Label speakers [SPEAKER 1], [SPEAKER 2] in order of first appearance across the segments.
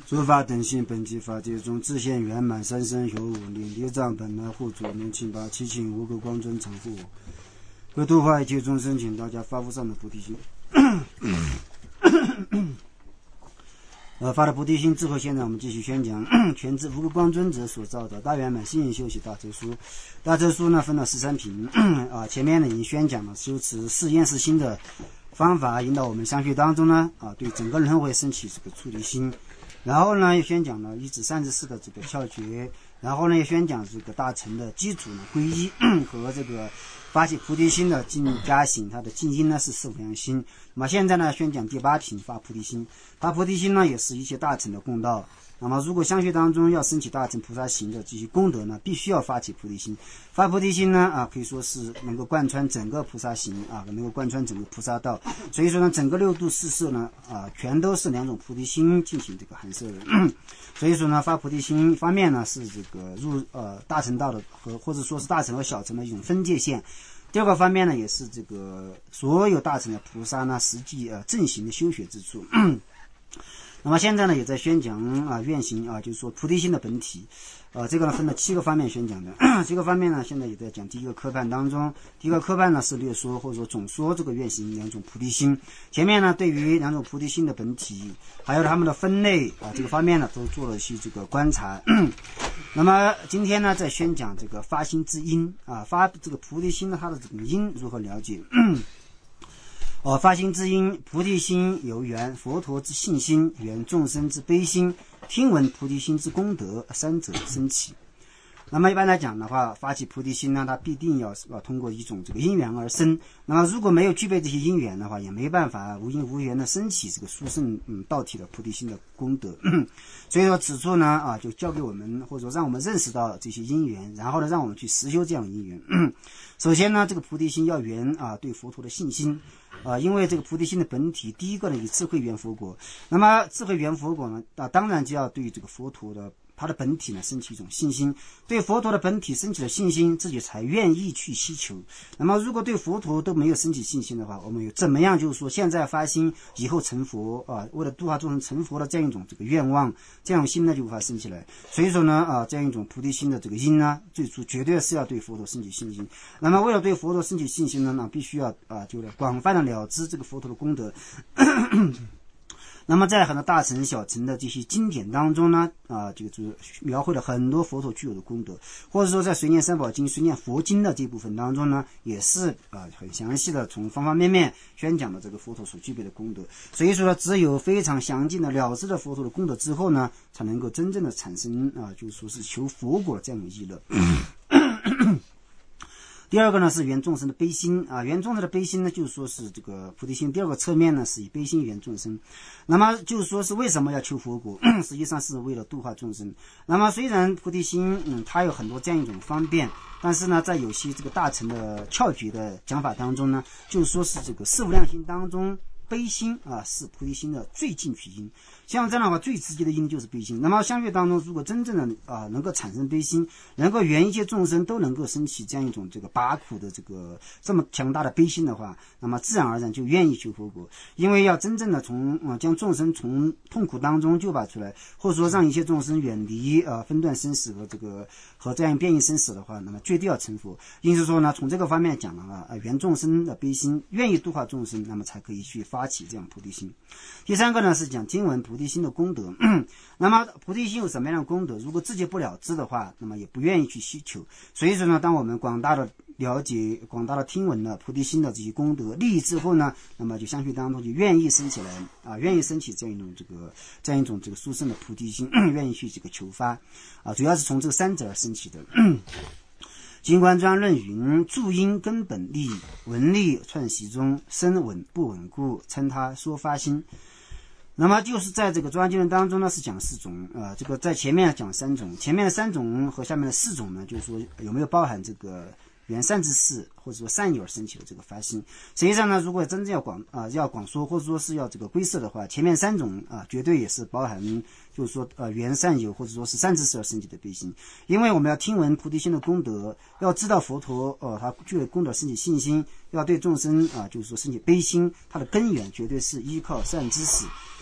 [SPEAKER 1] 诸法等性本体法界中自现圆满三身有五力，力藏本来护主能请拔七请无垢光尊常护我，为度化一切众生，请大家发无上的菩提心。发的菩提心之后，现在我们继续宣讲全知无垢光尊者所造的大圆满心灵修习大咒书。大咒书呢分了13品前面呢已经宣讲了修持四厌识心的方法，引导我们相续当中呢对整个轮回升起这个出离心。然后呢，又宣讲了一至34的这个窍诀，然后呢，又宣讲这个大乘的基础呢皈依和这个发起菩提心的净加行，它的净因呢是四无量心。那么现在呢，宣讲第8品发菩提心。发菩提心呢，也是一切大乘的共道。那么如果相续当中要升起大乘菩萨行的这些功德呢，必须要发起菩提心。发菩提心呢可以说是能够贯穿整个菩萨行能够贯穿整个菩萨道。所以说呢，整个六度四摄呢全都是两种菩提心进行这个含摄的。所以说呢，发菩提心方面呢是这个入大乘道的或者说是大乘和小乘的一种分界线。第二个方面呢，也是这个所有大乘的菩萨呢实际正行的修学之处。那么现在呢，也在宣讲愿行就是说菩提心的本体。这个呢分了7个方面宣讲的。这个方面呢，现在也在讲第一个科判当中。第一个科判呢是略说或者说总说这个愿行两种菩提心。前面呢对于两种菩提心的本体，还有他们的分类这个方面呢都做了一些这个观察。那么今天呢在宣讲这个发心之因发这个菩提心的它的这个因如何了解。发心之因，菩提心有缘佛陀之信心，缘众生之悲心，听闻菩提心之功德，三者生起。那么一般来讲的话，发起菩提心呢，它必定要通过一种这个因缘而生。那么如果没有具备这些因缘的话，也没办法无因无缘的升起这个殊胜道体的菩提心的功德。所以说此处呢就教给我们，或者说让我们认识到这些因缘，然后呢让我们去实修这样的因缘。首先呢，这个菩提心要缘对佛陀的信心。因为这个菩提心的本体，第一个呢以智慧缘佛果。那么智慧缘佛果呢当然就要对这个佛陀的它的本体呢升起一种信心，对佛陀的本体升起了信心，自己才愿意去希求。那么如果对佛陀都没有升起信心的话，我们有怎么样就是说现在发心以后成佛为了度化众生成佛的这样一种这个愿望，这样心呢就无法升起来。所以说呢这样一种菩提心的这个因呢，最初绝对是要对佛陀升起信心。那么为了对佛陀升起信心呢必须要就是广泛的了知这个佛陀的功德。那么在很多大乘小乘的这些经典当中呢就是描绘了很多佛陀具有的功德，或者说在随念三宝经随念佛经的这部分当中呢，也是很详细的从方方面面宣讲了这个佛陀所具备的功德。所以说呢，只有非常详尽的了知了佛陀的功德之后呢，才能够真正的产生就是说是求佛果这样的意乐。第二个呢是缘众生的悲心缘众生的悲心呢，就是说是这个菩提心第二个侧面呢是以悲心缘众生。那么就是说是为什么要求佛果实际上是为了度化众生。那么虽然菩提心它有很多这样一种方便，但是呢在有些这个大乘的窍诀的讲法当中呢，就是说是这个四无量心当中悲心是菩提心的最近取因。像这样的话，最直接的因就是悲心。那么相续当中，如果真正的能够产生悲心，能够缘一切众生都能够升起这样一种这个拔苦的这个这么强大的悲心的话，那么自然而然就愿意求佛果。因为要真正的将众生从痛苦当中救拔出来，或者说让一切众生远离分段生死和这样变异生死的话，那么绝对要成佛。因此说呢，从这个方面讲了缘众生的悲心，愿意度化众生，那么才可以去发起这样菩提心。第三个呢是讲听闻菩提心的功德。那么菩提心有什么样的功德？如果自己不了知的话，那么也不愿意去希求。所以说呢，当我们广大的了解、广大的听闻了菩提心的这些功德利益之后呢，那么就相续当中就愿意升起来愿意升起这样一种这个殊胜的菩提心，愿意去这个求发主要是从这个三者而升起的。经观专论云：注因根本利，闻利串习中，身稳不稳固，称他说发心。那么就是在这个专经论当中呢是讲4种这个在前面讲3种，前面的3种和下面的4种呢，就是说有没有包含这个缘善之事或者说善意而升起的这个发心。实际上呢，如果真正要广说或者说是要这个归摄的话，前面3种绝对也是包含就是说缘善有或者说是善知识而升起的悲心。因为我们要听闻菩提心的功德，要知道佛陀他具有功德升起信心，要对众生就是说升起悲心，它的根源绝对是依靠善知识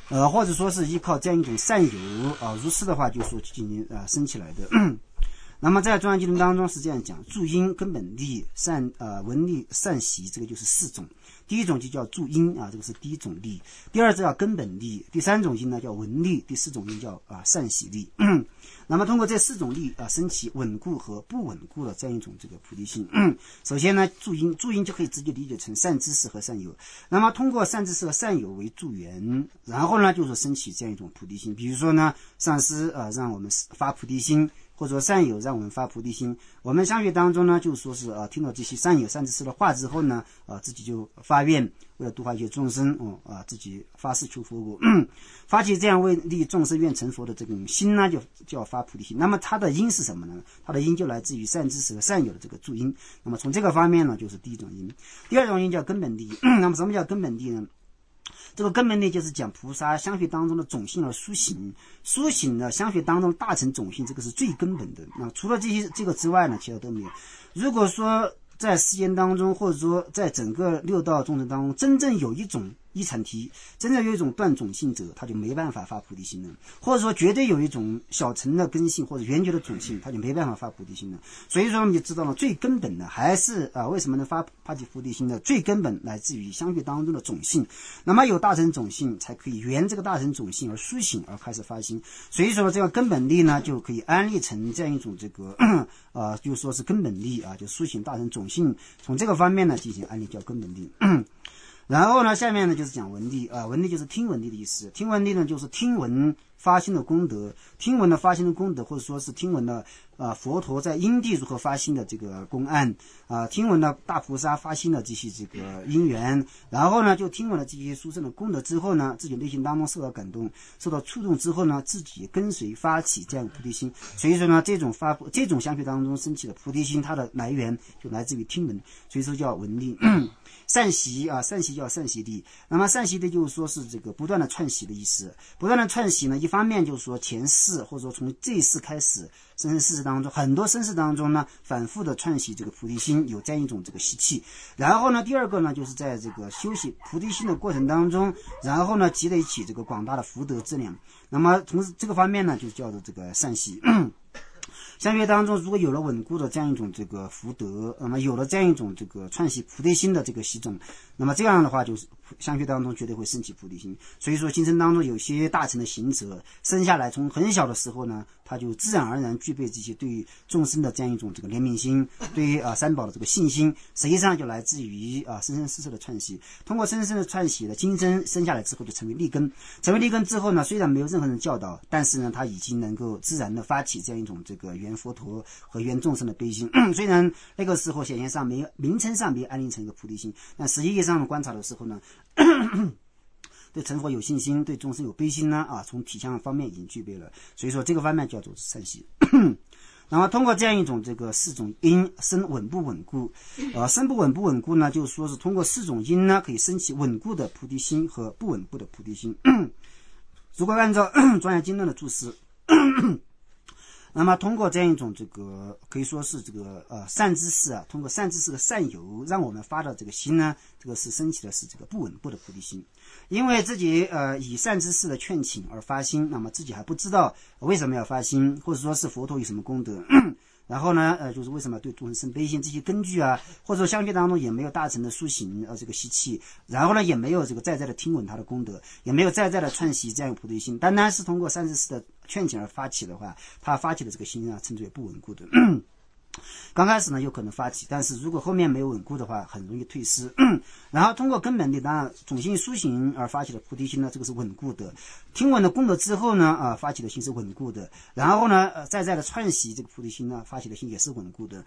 [SPEAKER 1] 或者说是依靠这样一种善友如是的话就说进行升起来的。那么在中央经论当中是这样讲，助因、根本力、文力、善习，这个就是4种。第一种就叫助因这个是第一种力，第二叫根本力，第三种因呢叫文力，第4种因叫善习力。那么通过这4种力升起稳固和不稳固的这样一种这个菩提心。首先呢，助因就可以直接理解成善知识和善友。那么通过善知识和善友为助缘，然后呢就是升起这样一种菩提心。比如说呢，上师让我们发菩提心，或者说善友让我们发菩提心。我们相学当中呢，就是说是听到这些善友善知识的话之后呢，自己就发愿，为了度化一切众生自己发誓求佛果，发起这样为利众生愿成佛的这种心呢，就叫发菩提心。那么它的因是什么呢？它的因就来自于善知识和善友的这个助因。那么从这个方面呢，就是第一种因。第二种因叫根本力。那么什么叫根本力呢？这个根本力就是讲菩萨相续当中的种性而苏醒的相续当中大乘种性，这个是最根本的。那除了这个之外呢，其他都没有。如果说在世间当中，或者说在整个六道众生当中，真正有一种一产体，真正有一种断种性者，他就没办法发菩提心了；或者说绝对有一种小乘的根性或者圆觉的种性，他就没办法发菩提心了。所以说我们就知道了，最根本的还是为什么能发起菩提心的最根本来自于相续当中的种性。那么有大乘种性，才可以圆这个大乘种性而苏醒而开始发心。所以说这个根本力呢，就可以安立成这样一种这个就说是根本力就苏醒大乘种性，从这个方面呢进行安立叫根本力。然后呢，下面呢就是讲文力文力就是听闻力的意思。听闻力呢就是听闻发心的功德，听闻的发心的功德，或者说是听闻的佛陀在因地如何发心的这个公案听闻了大菩萨发心的这些这个因缘，然后呢就听闻了这些殊胜的功德之后呢，自己内心当中受到感动，受到触动之后呢，自己跟随发起这样的菩提心。所以说呢，这种相续当中升起的菩提心，它的来源就来自于听闻，所以说叫文力。善习善习叫善习力。那么善习力就是说是这个不断的串习的意思。不断的串习呢，一方面就是说前世或者说从这一世开始，生世当中很多生世当中呢，反复的串习这个菩提心，有这样一种这个习气。然后呢，第二个呢，就是在这个修习菩提心的过程当中，然后呢积累起这个广大的福德质量。那么从这个方面呢，就叫做这个善习。相学当中如果有了稳固的这样一种这个福德，那么有了这样一种这个串习菩提心的这个习种，那么这样的话就是相学当中绝对会升起菩提心。所以说今生当中有些大乘的行者生下来从很小的时候呢，他就自然而然具备这些对于众生的这样一种这个怜悯心，对于三宝的这个信心，实际上就来自于生生世世的串习。通过生生的串习的今生生下来之后就成为利根，成为利根之后呢，虽然没有任何人教导，但是呢他已经能够自然的发起这样一种这个圆佛陀和圆众生的悲心。虽然那个时候显现上没有名称上没有安立成一个菩提心，但实际上观察的时候呢对成佛有信心，对众生有悲心呢从体相方面已经具备了。所以说这个方面叫做善习。然后通过这样一种这个4种因生稳不稳固生不稳不稳固呢，就是说是通过4种因呢，可以升起稳固的菩提心和不稳固的菩提心。如果按照庄严经论的注释那么通过这样一种这个可以说是这个善知识通过善知识的善友让我们发的这个心呢，这个是升起的是这个不稳固的菩提心。因为自己以善知识的劝请而发心，那么自己还不知道为什么要发心，或者说是佛陀有什么功德然后呢就是为什么对众生生悲心，这些根据或者说相学当中也没有大乘的苏醒这个习气，然后呢也没有这个在的听闻他的功德，也没有在的串习这样一个菩提心，单单是通过善知识的劝请而发起的话，他发起的这个心称之为不稳固的。刚开始呢有可能发起，但是如果后面没有稳固的话，很容易退失。然后通过根本力当然种性苏醒而发起的菩提心呢，这个是稳固的。听闻的功德之后呢发起的心是稳固的。然后呢在的串习这个菩提心呢，发起的心也是稳固的。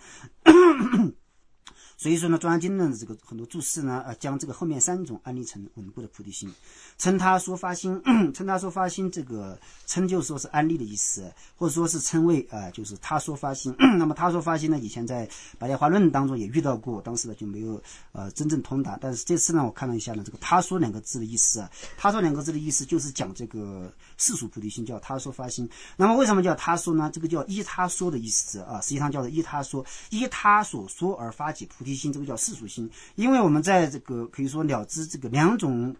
[SPEAKER 1] 所以说呢，庄严经论的这个很多注释呢将这个后面3种安立成稳固的菩提心。称他说发心称他说发心，这个称就说是安立的意思，或者说是称谓就是他说发心那么他说发心呢，以前在白莲花论当中也遇到过，当时呢就没有真正通达。但是这次呢我看了一下呢，这个他说2个字的意思他说2个字的意思就是讲这个世俗菩提心叫他说发心。那么为什么叫他说呢？这个叫依他说的意思实际上叫做依他说，依他所说而发起菩提心，这个叫世俗心。因为我们在这个可以说了知这个2种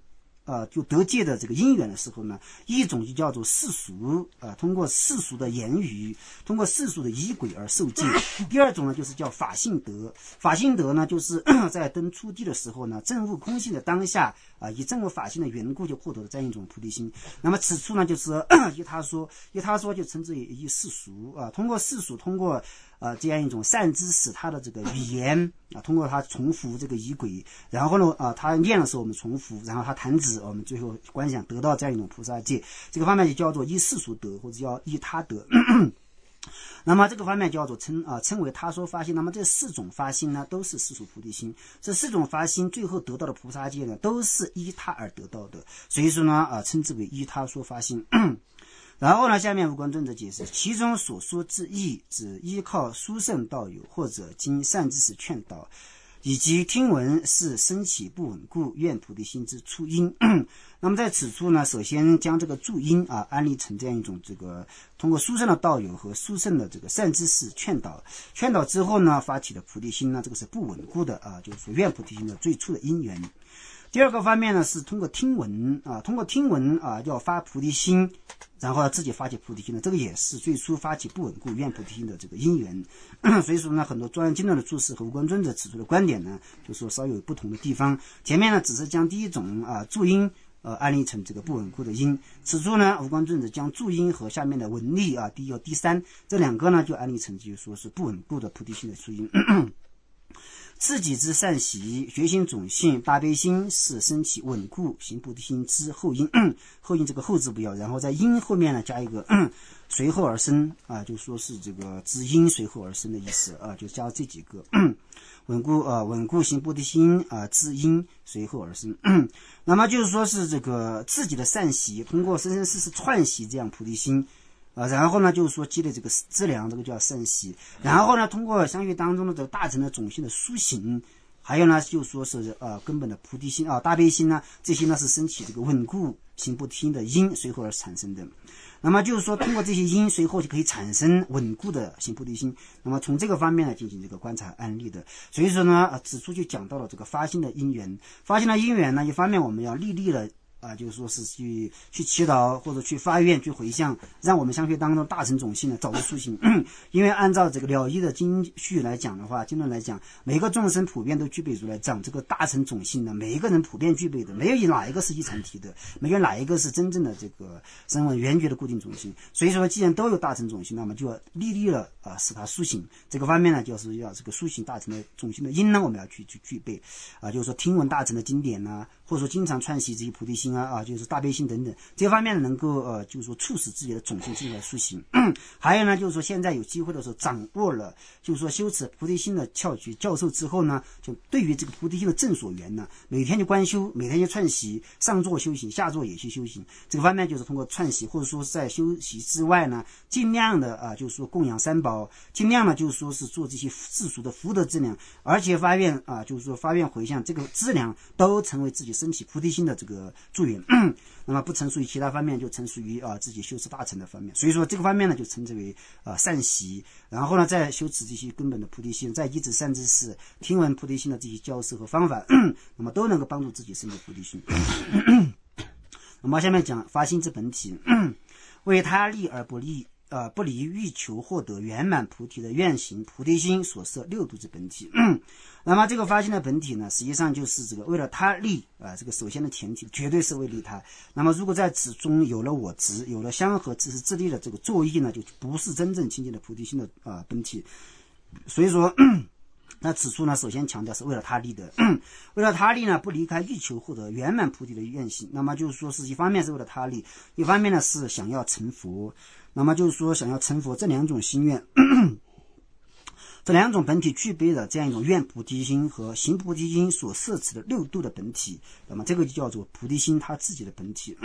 [SPEAKER 1] 就得戒的这个因缘的时候呢，一种就叫做世俗通过世俗的言语，通过世俗的仪轨而受戒。第二种呢就是叫法性德，法性德呢就是在登初地的时候呢，证悟空性的当下以证悟法性的缘故就获得了这样一种菩提心。那么此处呢就是依他说就称之为一世俗通过世俗，通过这样一种善知识他的这个语言通过他重复这个仪轨，然后呢他念的时候我们重复，然后他弹指我们最后观想得到这样一种菩萨戒，这个方面就叫做依世俗德或者叫依他德那么这个方面叫做称为他说发心。那么这4种发心呢都是世俗菩提心，这4种发心最后得到的菩萨戒呢都是依他而得到的，所以说呢称之为依他说发心然后呢，下面无关尊者解释，其中所说之意，指依靠殊胜道友或者经善知识劝导，以及听闻是升起不稳固愿菩提心之初因那么在此处呢，首先将这个助因安立成这样一种这个通过殊胜的道友和殊胜的这个善知识劝导之后呢，发起的菩提心呢，这个是不稳固的就是说愿菩提心的最初的因缘。第二个方面呢是通过听闻要发菩提心，然后自己发起菩提心的，这个也是最初发起不稳固愿菩提心的这个因缘所以说呢，很多庄严经论的注释和无关尊者指出的观点呢，就说稍有不同的地方。前面呢只是将第一种助因安立成这个不稳固的因，此处呢无关尊者将助因和下面的文例第一和第三这2个呢就安立成就是说是不稳固的菩提心的助因自己之善习觉心种性大悲心是升起稳固行菩提心之后因后因这个后字不要，然后在因后面呢加一个随后而生就说是这个知因随后而生的意思就加这几个稳固行菩提心知因随后而生那么就是说是这个自己的善习通过生生世世串习这样菩提心然后呢就是说积累这个资粮，这个叫善习，然后呢通过相续当中的这个大乘的种性的苏醒，还有呢就是说是根本的菩提心大悲心呢，这些呢是升起这个稳固行菩提心的因随后而产生的。那么就是说通过这些因随后就可以产生稳固的行菩提心，那么从这个方面呢进行这个观察安立的。所以说呢指出就讲到了这个发心的因缘，发心的因缘呢一方面我们要历了就是说是去祈祷或者去发愿去回向，让我们相续当中大乘种性呢早日苏醒因为按照这个了义的经序来讲的话，经论来讲，每个众生普遍都具备如来藏这个大乘种性呢，每一个人普遍具备的，没有哪一个是异常体的，没有哪一个是真正的这个声闻缘觉的固定种性。所以说既然都有大乘种性，那么就要历了使它苏醒。这个方面呢就是要这个苏醒大乘的种性的因呢我们要去具备就是说听闻大乘的经典或者说经常串习这些菩提心就是大悲心等等，这方面呢能够就是说促使自己的种性进来苏醒还有呢就是说现在有机会的时候掌握了就是说修持菩提心的窍诀教授之后呢，就对于这个菩提心的正所缘呢，每天就观修，每天就串习，上座修行，下座也去修行。这个方面就是通过串习或者说在修习之外呢，尽量的就是说供养三宝，尽量呢就是说是做这些世俗的福德资粮，而且发愿就是说发愿回向，这个资粮都成为自己升起菩提心的这个助缘那么不成熟于其他方面，就成熟于自己修持大乘的方面。所以说这个方面呢就称之为善习，然后呢再修持这些根本的菩提心，再依止善知识听闻菩提心的这些教授和方法那么都能够帮助自己升起菩提心那么下面讲发心之本体为他利而不利不离欲求获得圆满菩提的愿行菩提心所摄六度之本体那么这个发心的本体呢，实际上就是这个为了他利这个首先的前提绝对是为利他。那么如果在此中有了我执，有了相合自是自利的这个作意呢，就不是真正清净的菩提心的本体。所以说那此处呢首先强调是为了他利的为了他利呢不离开欲求获得圆满菩提的愿行。那么就是说是一方面是为了他利，一方面呢是想要成佛。那么就是说想要成佛这两种心愿这两种本体具备了这样一种愿菩提心和行菩提心所摄持的六度的本体，那么这个就叫做菩提心它自己的本体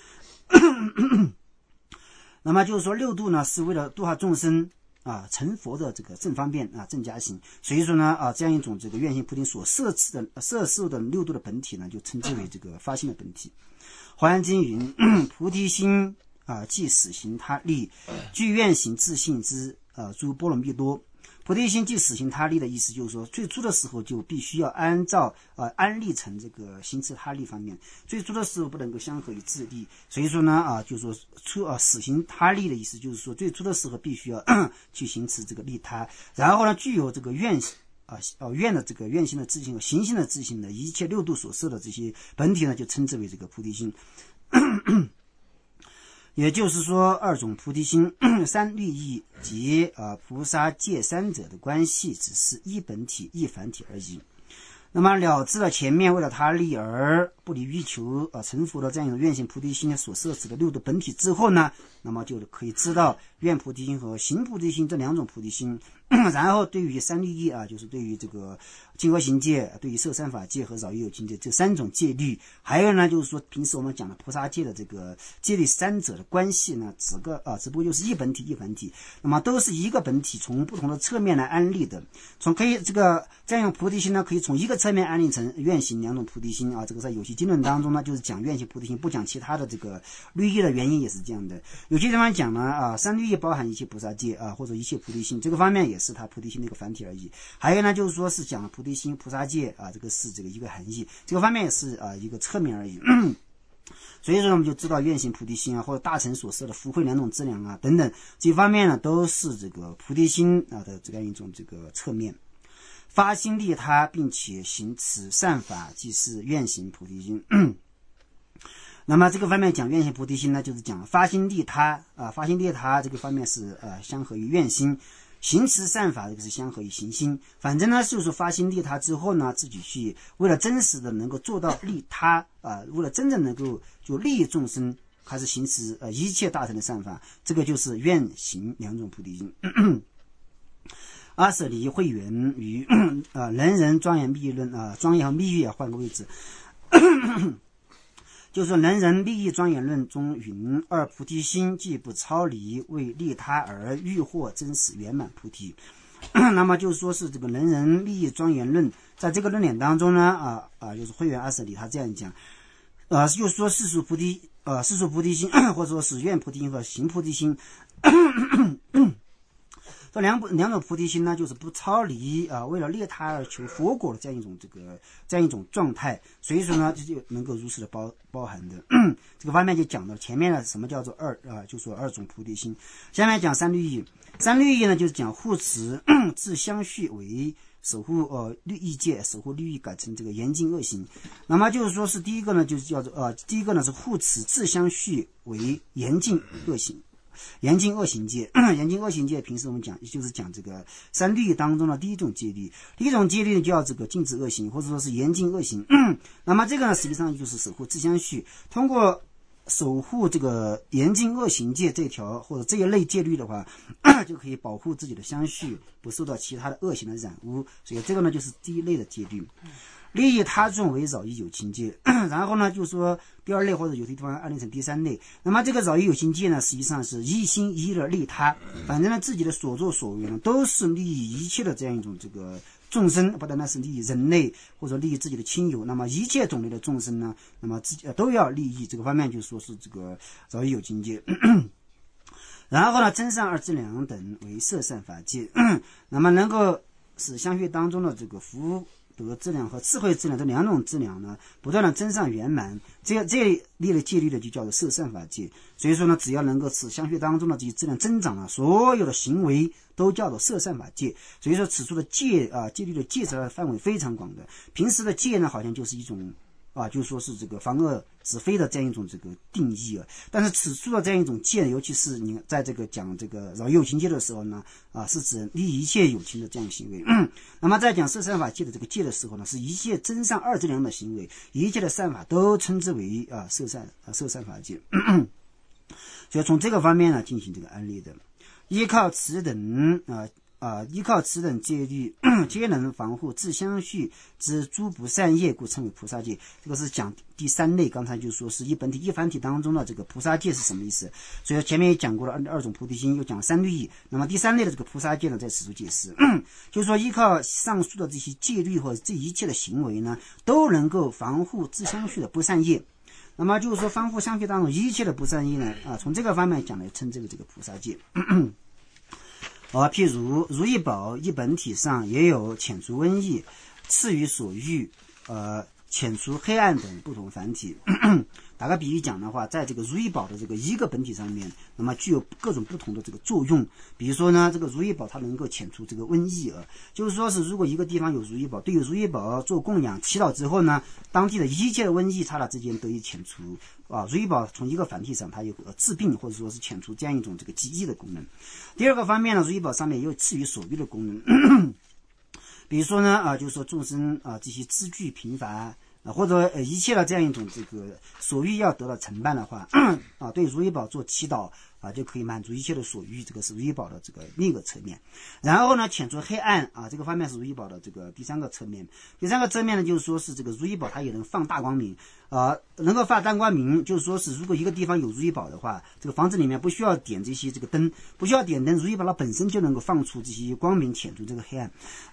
[SPEAKER 1] 那么就是说六度呢是为了度化众生成佛的这个正方便正加行。所以说呢这样一种这个愿行菩提所摄受的六度的本体呢，就称之为这个发心的本体。华严经云菩提心即使行他利具愿行自信之诸波罗蜜多， 菩提心即实行他力的意思，就是说最初的时候就必须要安照安立成这个行持他力方面，最初的时候不能够相合于自利，所以说呢就是说实行他力的意思，就是说最初的时候必须要去行持这个利他，然后呢具有这个愿的这个愿心的自性和行心的自性的一切六度所摄的这些本体呢，就称之为这个菩提心。也就是说，二种菩提心三律义及菩萨戒三者的关系只是一本体一凡体而已。那么了知了前面为了他利而不离欲求成佛的这样一种愿行菩提心所摄持的六度本体之后呢，那么就可以知道愿菩提心和行菩提心这两种菩提心。然后对于三律义就是对于这个净恶行戒，对于摄三法戒和饶益有情戒这三种戒律，还有呢就是说平时我们讲的菩萨戒的这个戒律三者的关系呢，只不过就是一本体一凡体，那么都是一个本体从不同的侧面来安立的。可以这样用菩提心呢，可以从一个侧面安立成愿行两种菩提心这个在有些经论当中呢，就是讲愿行菩提心，不讲其他的这个律义的原因也是这样的。有些地方讲呢三律义包含一切菩萨戒或者一切菩提心，这个方面也是它菩提心的一个繁体而已。还有呢就是说是讲菩提心菩萨戒这个是这个一个含义，这个方面也是一个侧面而已。所以说我们就知道愿行菩提心或者大乘所摄的福慧两种资粮等等，这方面呢都是这个菩提心的这样一种这个侧面。发心利他并且行持善法，即是愿行菩提心。那么这个方面讲愿行菩提心呢，就是讲发心利他发心利他这个方面是相合于愿心，行持善法这个是相合于行心。反正呢就是发心利他之后呢，自己去为了真实的能够做到利他为了真正能够就利益众生，还是行持一切大乘的善法，这个就是愿行两种菩提心。阿舍离慧圆于人人庄严密论庄严和密也换个位置就是说人人利益庄严论中云，二菩提心既不超离，为利他而欲获真实圆满菩提。那么就是说是这个人人利益庄严论，在这个论点当中呢就是慧圆阿舍离他这样讲就是说世俗菩提心或者说是愿菩提心和行菩提心这两种菩提心呢，就是不超离为了利他而求佛果的这样一种状态，所以说呢就能够如此的包含的。这个方面就讲到前面呢什么叫做就说二种菩提心。下面讲三律义。三律义呢就是讲护持自相续为守护律义戒，守护律义改成这个严禁恶行。那么就是说是第一个呢就是叫做第一个呢是护持自相续为严禁恶行。严禁恶行戒严禁恶行戒平时我们讲就是讲这个三律当中的第一种戒律，第一种戒律叫这个禁止恶行，或者说是严禁恶行那么这个呢实际上就是守护自相续，通过守护这个严禁恶行戒这条或者这一类戒律的话就可以保护自己的相续不受到其他的恶行的染污，所以这个呢就是第一类的戒律。利益他众为饶益有情戒然后呢就是说第二类或者有些地方安立成第三类。那么这个饶益有情戒呢实际上是一心一意的利他，反正呢自己的所作所为呢都是利益一切的这样一种这个众生，不单单是利益人类或者利益自己的亲友，那么一切种类的众生呢，那么自己都要利益，这个方面就说是这个饶益有情戒然后呢真善二资粮等为摄善法戒那么能够使相续当中的这个福德质量和智慧质量这两种质量呢不断的增上圆满，这一类的戒律的就叫做摄善法戒。所以说呢只要能够使相续当中的这些质量增长所有的行为都叫做摄善法戒。所以说此处的戒律的戒则范围非常广的，平时的戒呢好像就是一种就是说是这个防恶止非的这样一种这个定义但是此处的这样一种戒，尤其是你在这个讲这个饶益有情戒的时候呢是指利益一切有情的这样行为那么在讲摄善法戒的这个戒的时候呢，是一切增上二资粮的行为，一切的善法都称之为摄善法戒所以从这个方面呢进行这个安立的。依靠此等戒律皆能防护自相续之诸不善业，故称为菩萨戒。这个是讲第三类，刚才就说是一本体一凡体当中的这个菩萨戒是什么意思，所以前面也讲过了二种菩提心，又讲三律义。那么第三类的这个菩萨戒呢在此处解释就是说依靠上述的这些戒律或者这一切的行为呢都能够防护自相续的不善业，那么就是说防护相续当中一切的不善业呢从这个方面讲来称这个菩萨戒譬如如意宝一本体上也有遣除瘟疫、赐予所欲、遣除黑暗等不同繁体。打个比喻讲的话，在这个如意宝的这个一个本体上面，那么具有各种不同的这个作用。比如说呢，这个如意宝它能够遣除这个瘟疫就是说是如果一个地方有如意宝，对于如意宝做供养祈祷之后呢，当地的一切的瘟疫它俩之间得以遣除如意宝从一个繁体上它有治病或者说是遣除这样一种这个积极的功能。第二个方面呢，如意宝上面也有赐予所欲的功能。比如说呢就是说众生这些资具贫乏或者一切的这样一种这个所欲要得到承办的话对如意宝做祈祷就可以满足一切的所欲，这个是如意宝的这个另一个侧面。然后呢，遣除黑暗这个方面是如意宝的这个第三个侧面。第三个侧面呢，就是说是这个如意宝它也能放大光明能够放大光明，就是说是如果一个地方有如意宝的话，这个房子里面不需要点这些这个灯，不需要点灯，如意宝它本身就能够放出这些光明，遣除这个黑暗。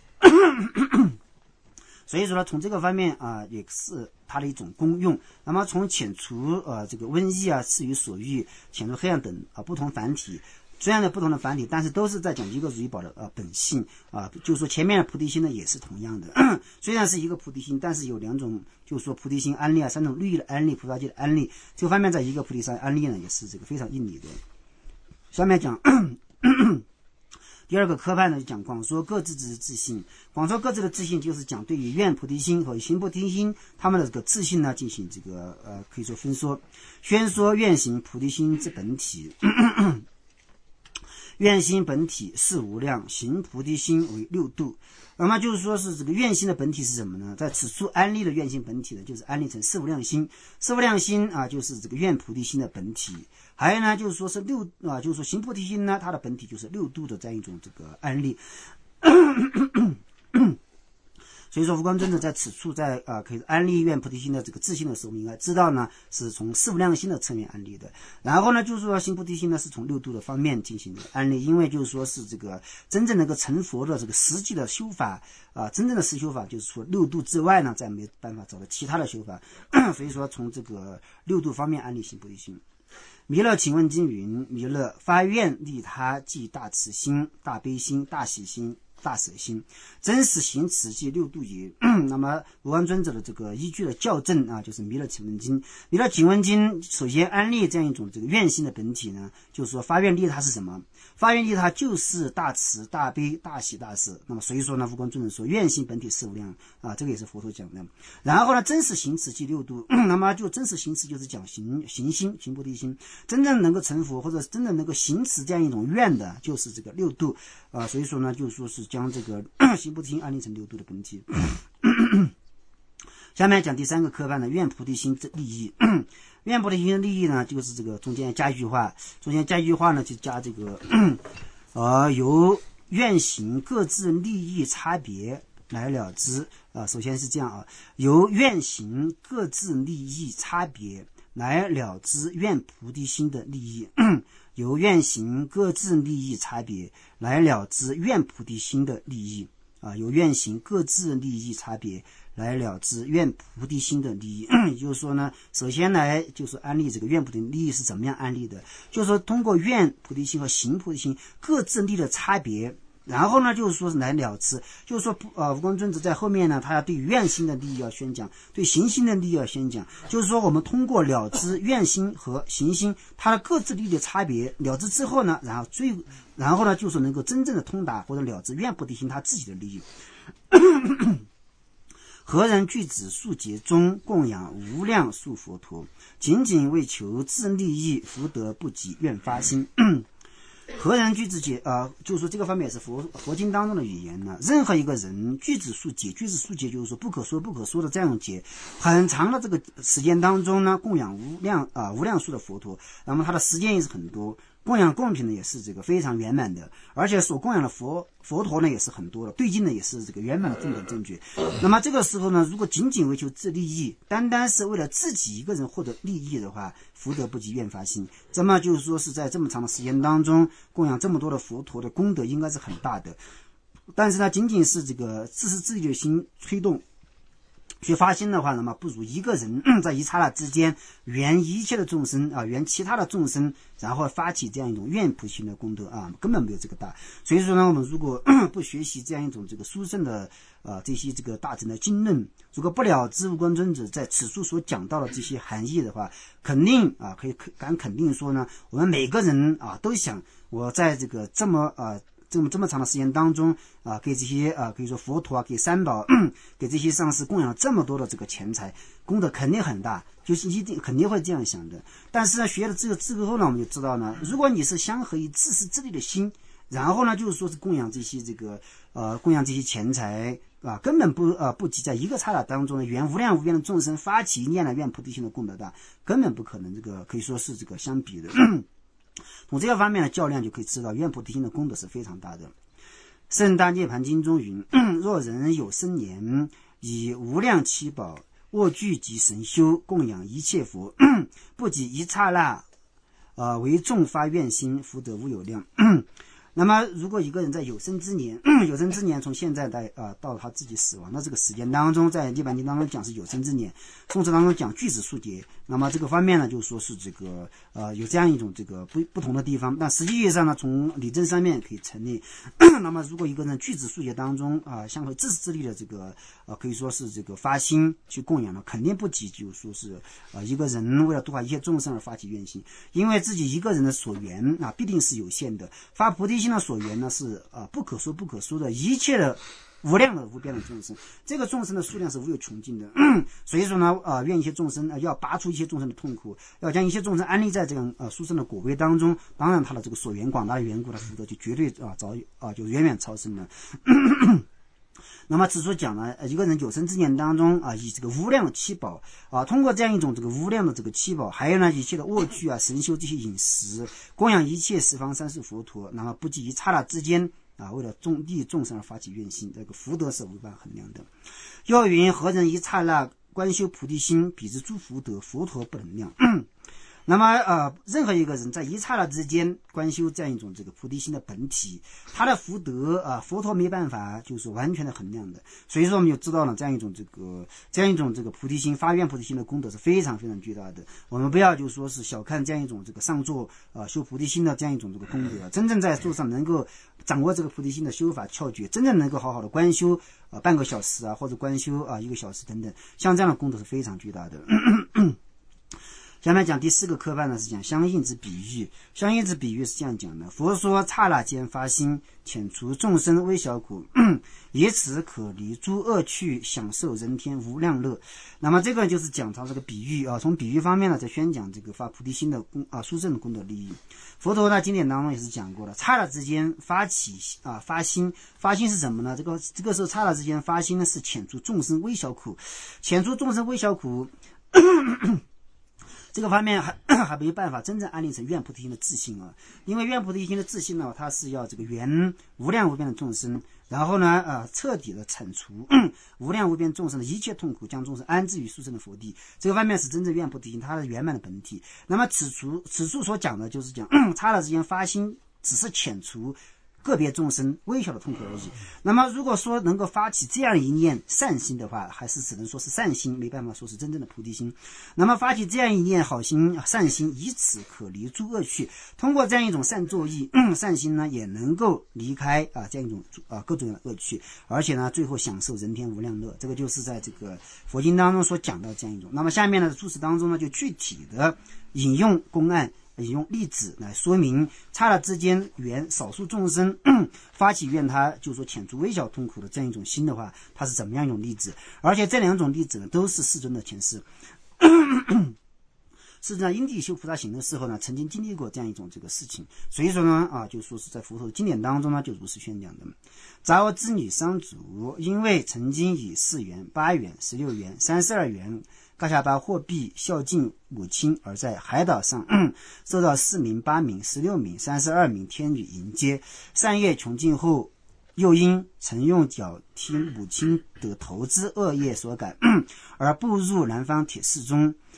[SPEAKER 1] 所以说呢，从这个方面也是它的一种功用。那么从遣除这个瘟疫赐予所欲、遣除黑暗等不同繁体，虽然的不同的繁体，但是都是在讲一个如意宝的本性就是说前面的菩提心呢也是同样的。虽然是一个菩提心，但是有两种，就是说菩提心安立三种律的安立、菩萨戒的安立，这个方面在一个菩提上安立呢也是这个非常应理的。下面讲第二个科派呢，讲广说各自之自性。广说各自的自性，就是讲对于愿菩提心和行菩提心他们的这个自性呢进行这个可以说分说。宣说愿行菩提心之本体。愿心本体是无量，行菩提心为六度。那么就是说是这个愿心的本体是什么呢？在此处安立的愿心本体呢，就是安立成四无量心。四无量心就是这个愿菩提心的本体。还有呢，就是说是就是说行菩提心呢，它的本体就是六度的这样一种这个安立。所以说，无光尊者在此处在可以安立愿菩提心的这个自性的时候，我们应该知道呢，是从四无量心的侧面安立的。然后呢，就是说行菩提心呢，是从六度的方面进行的安立，因为就是说是这个真正能够成佛的这个实际的修法真正的实修法，就是除了六度之外呢，再没办法找到其他的修法。所以说，从这个六度方面安立行菩提心。弥勒请问经云：弥勒发愿利他，即大慈心、大悲心、大喜心、大舍心，真实行持即六度也。那么无光尊者的这个依据的校正就是弥勒请问经。弥勒请问经首先安立这样一种这个愿心的本体呢，就是说发愿利他是什么？发愿利他就是大慈、大悲、大喜、大舍。那么所以说呢，无光尊者说愿心本体是无量这个也是佛陀讲的。然后呢，真实行持即六度，那么就真实行持就是讲行心、行菩提心，真正能够成佛或者真正能够行持这样一种愿的，就是这个六度所以说呢，就是说是将这个行菩提心安立成六度的本体。下面讲第三个科判呢，愿菩提心之利益。愿菩提心的利益呢，就是这个中间加一句话，呢就加这个由愿行各自利益差别来了知首先是这样由愿行各自利益差别来了知愿菩提心的利益。由愿行各自利益差别来了知愿菩提心的利益由愿行各自利益差别来了知愿菩提心的利益。也就是说呢，首先来就是安立这个愿菩提利益是怎么样安立的，就是说通过愿菩提心和行菩提心各自利益的差别，然后呢就是说来了知，就是说无光尊者在后面呢，他要对愿心的利益要宣讲，对行心的利益要宣讲，就是说我们通过了知愿心和行心它的各自利益的差别，了知之后呢，然后呢就是能够真正的通达或者了知愿菩提心他自己的利益。何人具子数劫中供养无量数佛陀，仅仅为求自利益，福德不及愿发心。何人具子劫就是说这个方面也是佛经当中的语言呢。任何一个人具子数劫，就是说不可说的这样劫，很长的这个时间当中呢，供养无量数的佛陀，那么他的时间也是很多，供养贡品呢也是这个非常圆满的，而且所供养的佛陀呢也是很多的，对境呢也是这个圆满的正等正觉。那么这个时候呢，如果仅仅为求自利益，单单是为了自己一个人获得利益的话，福德不及愿发心。这么就是说是在这么长的时间当中供养这么多的佛陀的功德应该是很大的，但是呢仅仅是这个自私自利的心推动， 所以发心的话，那么不如一个人在一刹那之间圆一切的众生啊，圆其他的众生，然后发起这样一种愿菩提心的功德啊，根本没有这个大。所以说呢，我们如果不学习这样一种这个殊胜的这些这个大乘的经论，如果不了知无光尊者在此处所讲到的这些含义的话，肯定啊可以敢肯定说呢，我们每个人啊都想我在这个这么长的时间当中啊，给这些可以说佛陀啊，给三宝给这些上师供养这么多的这个钱财，功德肯定很大，就是一定肯定会这样想的。但是呢，学了这个之后呢，我们就知道呢，如果你是相合于自私自利的心，然后呢，就是说是供养这些供养这些钱财啊，根本不及在一个刹那当中呢，圆无量无边的众生发起念了愿菩提心的功德大，根本不可能，这个可以说是这个相比的。从这个方面的较量就可以知道，愿菩提心的功德是非常大的。圣大涅盘经中云：若人有生年，以无量七宝卧具及神修，供养一切佛，不及一刹那为众发愿心，福德无有量。那么如果一个人在有生之年从现在到他自己死亡的这个时间当中，在涅槃经当中讲是有生之年，宋词当中讲具子数劫，那么这个方面呢，就说是这个有这样一种这个不同的地方，但实际上呢，从理证上面可以成立。那么如果一个人具子数劫当中相会自私自利的这个可以说是这个发心去供养呢，肯定不及就说是一个人为了度化一切众生而发起愿心，因为自己一个人的所缘必定是有限的，发菩提心的所缘呢是不可说不可说的一切的无量的无边的众生，这个众生的数量是无有穷尽的。所以说呢愿一切众生要拔除一切众生的痛苦，要将一切众生安立在这个殊胜的果位当中，当然他的这个所缘广大的缘故，他福德就绝对就远远超生了。那么此处讲呢，一个人有生之年当中以这个无量的七宝通过这样一种这个无量的这个七宝，还有呢一切的卧具神修这些饮食，供养一切十方三世佛陀，那么不计一刹那之间为了利益众生而发起愿心，这个福德是无法衡量的。又云：何人一刹那观修菩提心，彼之诸福德，佛陀不能量。那么任何一个人在一刹那之间观修这样一种这个菩提心的本体，他的福德佛陀没办法就是完全的衡量的。所以说我们就知道了这样一种这个菩提心发愿菩提心的功德是非常非常巨大的。我们不要就说是小看这样一种这个上座修菩提心的这样一种这个功德，真正在座上能够掌握这个菩提心的修法窍诀，真正能够好好的观修半个小时或者观修1个小时等等，像这样的功德是非常巨大的。下面讲第4个科判呢，是讲相应之比喻。相应之比喻是这样讲的：佛说刹那间发心，遣除众生微小苦，以此可离诸恶趣，享受人天无量乐。那么这个就是讲他这个比喻从比喻方面呢，在宣讲这个发菩提心的殊胜的功德利益。佛陀呢经典当中也是讲过的，刹那之间发心是什么呢？这个时候刹那之间发心呢，是遣除众生微小苦，遣除众生微小苦。这个方面还没有办法真正安立成愿菩提心的自信因为愿菩提心的自信呢，它是要这个圆无量无边的众生，然后呢彻底的铲除无量无边众生的一切痛苦，将众生安置于殊胜的佛地。这个方面是真正愿菩提心它的圆满的本体。那么此处所讲的就是讲刹那之间发心只是遣除个别众生微小的痛苦而已。那么如果说能够发起这样一念善心的话，还是只能说是善心，没办法说是真正的菩提心。那么发起这样一念好心善心，以此可离诸恶趣，通过这样一种善作意善心呢，也能够离开这样一种各种恶趣，而且呢最后享受人天无量乐。这个就是在这个佛经当中所讲到这样一种。那么下面的注释当中呢，就具体的引用公案，引用例子来说明刹那之间缘少数众生发起愿他就是说遣除微小痛苦的这样一种心的话，它是怎么样一种例子。而且这两种例子呢，都是世尊的前世是在因地修菩萨行的时候呢，曾经经历过这样一种这个事情。所以说呢就说是在佛陀的经典当中呢，就如是宣讲的。杂我之女商主，因为曾经以4元、8元、16元、32元噶夏巴货币孝敬母亲，而在海岛上受到4名、8名、16名、32名天女迎接。善业穷尽后，又因曾用脚踢母亲的头之恶业所感而步入南方铁寺中。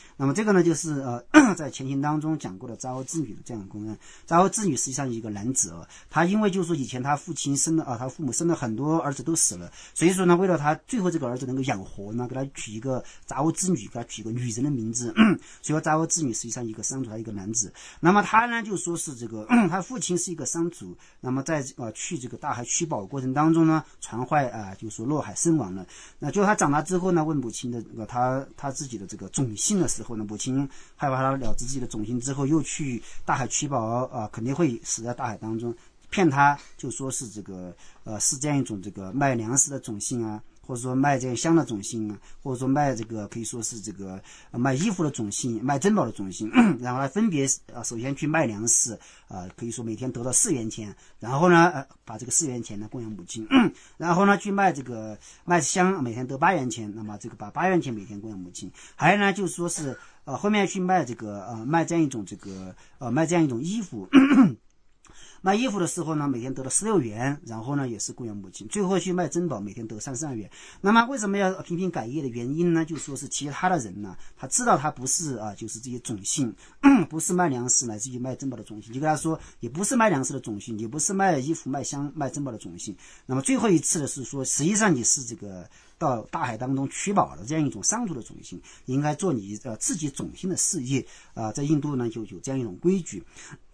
[SPEAKER 1] 那么这个呢，就是在前行当中讲过的杂獒之女的这样的公案。杂獒之女实际上是一个男子他因为就是说以前他父亲生了他父母生了很多儿子都死了，所以说呢，为了他最后这个儿子能够养活呢，给他取一个杂獒之女，给他取一个女人的名字。所以说杂獒之女实际上一个商族，他一个男子。那么他呢就说是这个他父亲是一个商族，那么在去这个大海取宝过程当中呢，船坏就说落海身亡了。那就他长大之后呢，问母亲的他自己的这个种姓的时候呢，母亲害怕他了知自己的种姓之后又去大海取宝肯定会死在大海当中，骗他就说是这个是这样一种这个卖粮食的种姓啊，或者说卖这个香的种姓啊，或者说卖这个可以说是这个卖衣服的种姓，卖珍宝的种姓。然后他分别首先去卖粮食可以说每天得到4元钱，然后呢把这个4元钱呢供养母亲。然后呢去卖这个卖香，每天得8元钱，那么这个把8元钱每天供养母亲。还有呢就是说是后面去卖这个卖这样一种这个卖这样一种衣服。卖衣服的时候呢，每天得了16元，然后呢也是供养母亲。最后去卖珍宝，每天得32元。那么为什么要频频改业的原因呢？就说是其他的人呢，他知道他不是就是这些种姓，不是卖粮食乃至于卖珍宝的种姓，就跟他说也不是卖粮食的种姓，也不是卖衣服卖香卖珍宝的种姓。那么最后一次的是说，实际上你是这个到大海当中取宝的这样一种商族的种姓，应该做你自己种姓的事业在印度呢就有这样一种规矩。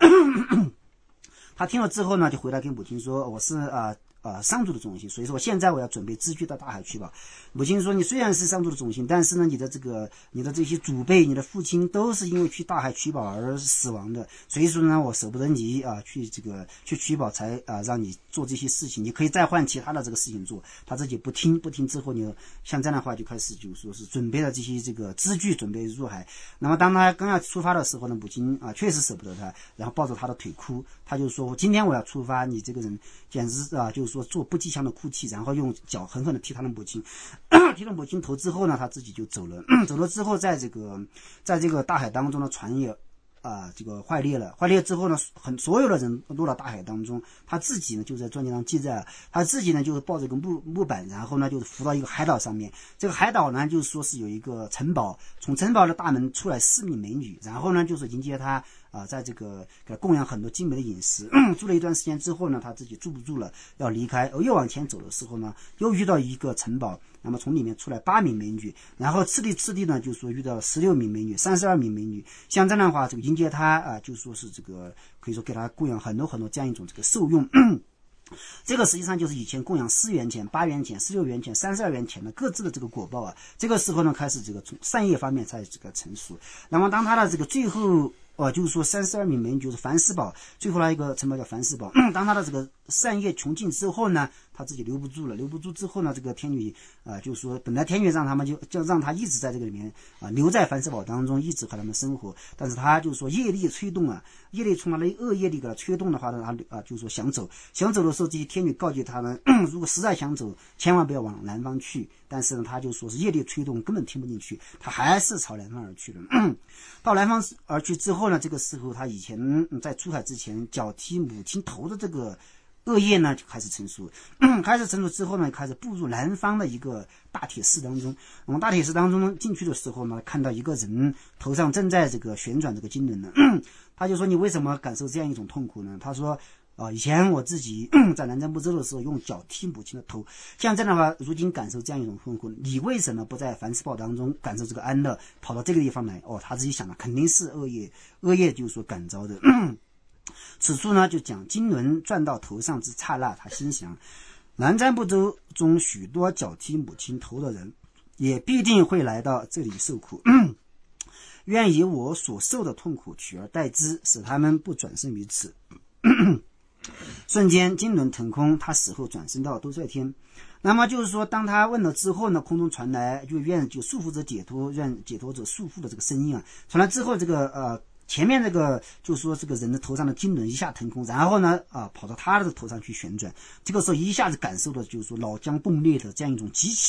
[SPEAKER 1] 他听了之后呢，就回来跟母亲说：“我是商族的种姓，所以说我现在我要准备支居到大海去吧。”母亲说：“你虽然是商族的种姓，但是呢，你的这些祖辈，你的父亲都是因为去大海取宝而死亡的，所以说呢，我舍不得你去取宝才让你做这些事情，你可以再换其他的这个事情做。”他自己不听之后呢，像这样的话就开始就说是准备了这些这个支具，准备入海。那么当他刚要出发的时候呢，母亲确实舍不得他，然后抱着他的腿哭，他就说：“今天我要出发，你这个人简直就是说做不吉祥的哭泣。”然后用脚狠狠地踢他的母亲，踢了母亲头之后呢，他自己就走了。走了之后，在这个大海当中的船也这个坏裂了。坏裂之后呢，所有的人都落到大海当中。他自己呢就在传记上记载，他自己呢就是抱着一个木板，然后呢就是浮到一个海岛上面。这个海岛呢就是说是有一个城堡，从城堡的大门出来4名美女，然后呢就是迎接他在这个给他供养很多精美的饮食。住了一段时间之后呢，他自己住不住了，要离开。又往前走的时候呢，又遇到一个城堡，那么从里面出来8名美女，然后次第呢就说遇到16名美女，32名美女。像这样的话，这个迎接他就说是这个可以说给他供养很多这样一种这个受用。这个实际上就是以前供养4元钱、8元钱、16元钱、32元钱的各自的这个果报这个时候呢，开始这个从善业方面才这个成熟。那么当他的这个最后就是说32名美女就是凡斯堡，最后来一个城堡叫凡斯堡。当他的这个善业穷尽之后呢，他自己留不住之后呢，这个天女就是说本来天女让他们就让他一直在这个里面留在凡斯堡当中，一直和他们生活。但是他就是说业力催动业力从他的恶业力给他催动的话呢，他就是说想走的时候，这些天女告诫他呢，如果实在想走，千万不要往南方去。但是呢，他就说是业力催动，根本听不进去，他还是朝南方而去了。到南方而去之后呢，这个时候他以前在出海之前脚踢母亲头的这个恶业呢就开始成熟。开始成熟之后呢，开始步入南方的一个大铁寺当中。我们大铁寺当中进去的时候呢，看到一个人头上正在这个旋转这个经轮呢。他就说：“你为什么感受这样一种痛苦呢？”他说：“以前我自己在南瞻部洲的时候用脚踢母亲的头，像这样的话，如今感受这样一种痛苦，你为什么不在凡斯堡当中感受这个安乐，跑到这个地方来？”他自己想的肯定是恶业就是说感召的。此处呢就讲经轮转到头上之刹那，他心想：南瞻部洲中许多脚踢母亲头的人，也必定会来到这里受苦。愿以我所受的痛苦取而代之，使他们不转生于此。瞬间经轮腾空，他死后转生到兜率天。那么就是说，当他问了之后呢，空中传来就束缚者解脱，愿解脱者束缚的这个声音传来之后，这个前面这个就是说这个人的头上的经轮一下腾空，然后呢跑到他的头上去旋转。这个时候一下子感受到就是说脑浆冻裂的这样一种极其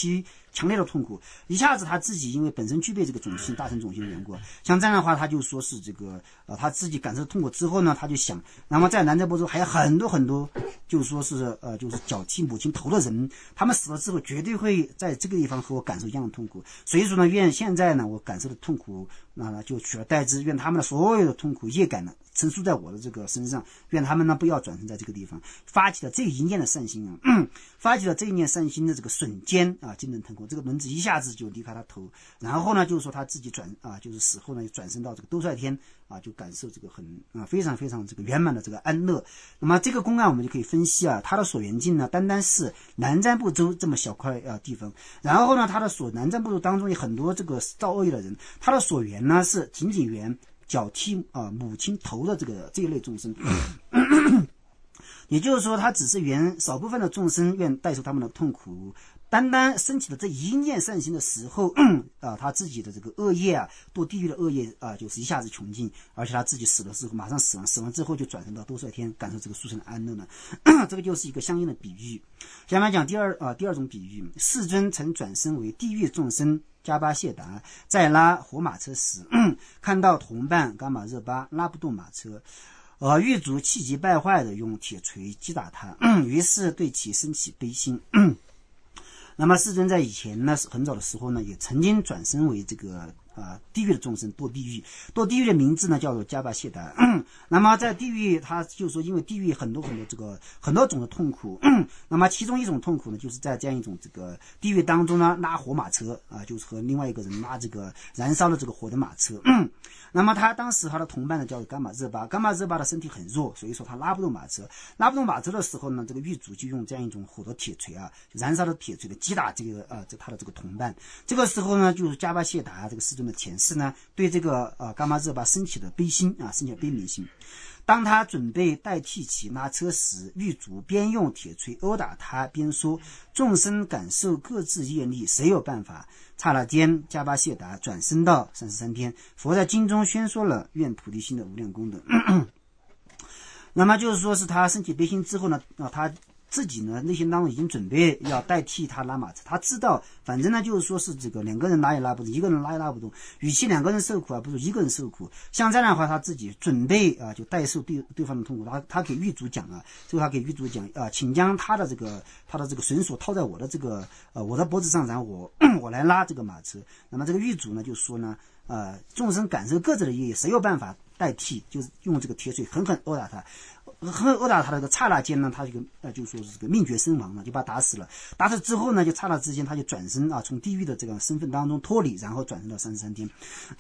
[SPEAKER 1] 强烈的痛苦，一下子他自己因为本身具备这个种姓大乘种姓的缘故，像这样的话他就说是这个他自己感受痛苦之后呢，他就想，那么在南瞻部洲还有很多很多就是说是就是脚踢母亲头的人，他们死了之后绝对会在这个地方和我感受一样的痛苦，所以说呢，愿现在呢我感受的痛苦就取而代之，愿他们的所有的痛苦业感呢陈述在我的这个身上，愿他们呢不要转生在这个地方，发起了这一念的善心发起了这一念善心的这个瞬间金灯腾空，这个轮子一下子就离开他头，然后呢就是说他自己就是死后呢转生到这个兜率天就感受这个很非常非常这个圆满的这个安乐。那么这个公案我们就可以分析他的所缘境呢，单单是南瞻部洲这么小块地方，然后呢他的南瞻部洲当中有很多这个造恶业的人，他的所缘呢是仅仅缘脚踢母亲头的这一类众生也就是说他只是缘少部分的众生愿代受他们的痛苦，单单升起的这一念善心的时候他自己的这个恶业堕地狱的恶业就是一下子穷尽，而且他自己死了之后马上死亡之后就转生到兜率天感受这个殊胜的安乐呢这个就是一个相应的比喻。下面讲第二种比喻，世尊曾转生为地狱众生迦巴谢达，在拉火马车时看到同伴伽玛热巴拉不动马车，狱卒气急败坏的用铁锤击打他于是对其生起悲心那么世尊在以前呢很早的时候呢也曾经转生为这个地狱的众生堕地狱的名字呢叫做迦巴谢达那么在地狱他就说因为地狱很多种的痛苦那么其中一种痛苦呢就是在这样一种这个地狱当中呢拉火马车就是和另外一个人拉这个燃烧的这个火的马车那么他当时他的同伴呢叫做伽玛热巴的身体很弱，所以说他拉不动马车的时候呢，这个狱卒就用这样一种火的铁锤燃烧的铁锤的击打他的这个同伴。这个时候呢，就是迦巴谢达这个世尊的前世呢，对这个伽玛热巴升起了悲心升起了悲悯心。当他准备代替其拉车时，狱卒边用铁锤殴打他边说，众生感受各自业力，谁有办法？刹那间迦巴谢达转生到33天，佛在经中宣说了愿菩提心的无量功德那么就是说是他升起悲心之后呢他自己呢内心当中已经准备要代替他拉马车，他知道反正呢就是说是这个两个人拉也拉不动，一个人拉也拉不动，与其两个人受苦不如一个人受苦，像这样的话他自己准备就代受对方的痛苦，他给狱卒讲最后他给狱卒讲请将他的这个绳索套在我的这个我的脖子上，然后我来拉这个马车。那么这个狱卒呢就说呢众生感受各自的业，谁有办法代替？就是用这个铁锤狠狠殴打他的刹那间呢，他就说是这个命绝身亡了，就把他打死了。打死之后呢，就刹那之间他就转身从地狱的这个身份当中脱离，然后转生到33天。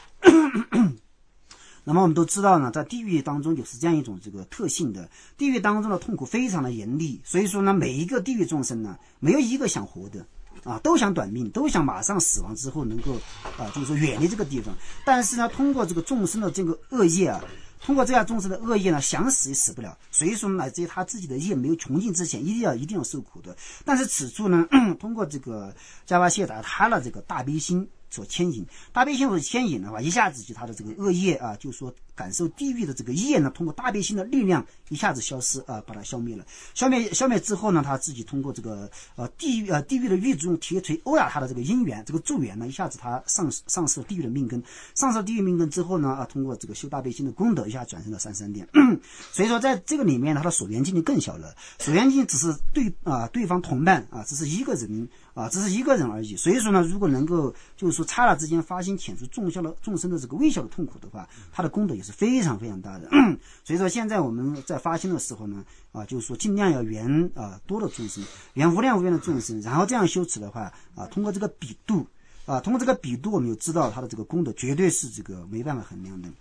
[SPEAKER 1] 那么我们都知道呢，在地狱当中就是这样一种这个特性的，地狱当中的痛苦非常的严厉，所以说呢，每一个地狱众生呢，没有一个想活的。都想短命，都想马上死亡之后能够就是说远离这个地方。但是呢，通过这个众生的这个恶业通过这样众生的恶业呢，想死也死不了。所以说乃至于他自己的业没有穷尽之前，一定要受苦的。但是此处呢，通过这个迦巴谢达他的这个大悲心所牵引，的话，一下子就他的这个恶业就是说感受地狱的这个业呢，通过大悲心的力量一下子消失把它消灭了。消灭之后呢，他自己通过这个地狱的狱卒用铁锤殴打他的这个因缘，这个助缘呢，一下子他丧失了地狱的命根，丧失地狱命根之后呢，通过这个修大悲心的功德，一下转生到33天。所以说在这个里面他的所缘境就更小了，所缘境只是对方同伴只是一个人而已。所以说呢，如果能够就是说刹那之间发心遣除众生的这个微小的痛苦的话，他的功德也是非常非常大的。所以说现在我们在发心的时候呢就是说尽量要缘多的众生，缘无量无边的众生，然后这样修持的话通过这个比度我们就知道他的这个功德绝对是这个没办法衡量的。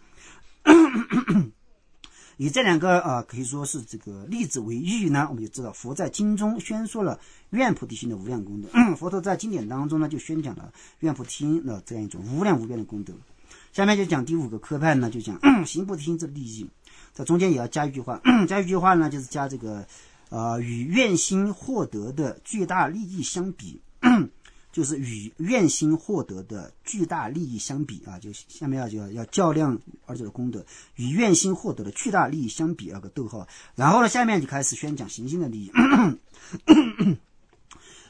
[SPEAKER 1] 以这两个可以说是这个例子为喻呢，我们就知道佛在经中宣说了愿菩提心的无量功德。佛陀在经典当中呢就宣讲了愿菩提心的这样一种无量无边的功德。下面就讲第5个科判呢，就讲行菩提心之利益。在中间也要加一句话，呢就是加这个与愿心获得的巨大利益相比。就是与愿心获得的巨大利益相比就下面要较量而者的功德，与愿心获得的巨大利益相比个逗号，然后呢下面就开始宣讲行心的利益。